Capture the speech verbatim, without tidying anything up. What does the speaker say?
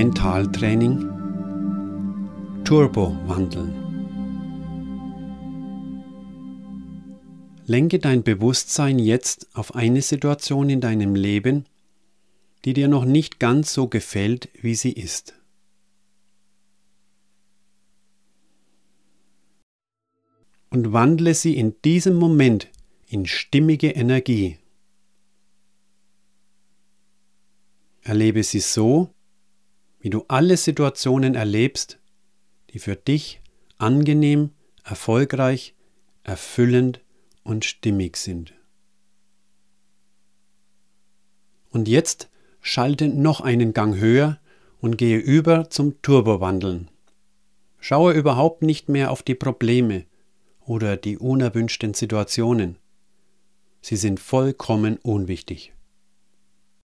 Mentaltraining Turbo wandeln. Lenke dein Bewusstsein jetzt auf eine Situation in deinem Leben, die dir noch nicht ganz so gefällt, wie sie ist. Und wandle sie in diesem Moment in stimmige Energie. Erlebe sie so, wie du alle Situationen erlebst, die für dich angenehm, erfolgreich, erfüllend und stimmig sind. Und jetzt schalte noch einen Gang höher und gehe über zum Turbowandeln. Schaue überhaupt nicht mehr auf die Probleme oder die unerwünschten Situationen. Sie sind vollkommen unwichtig.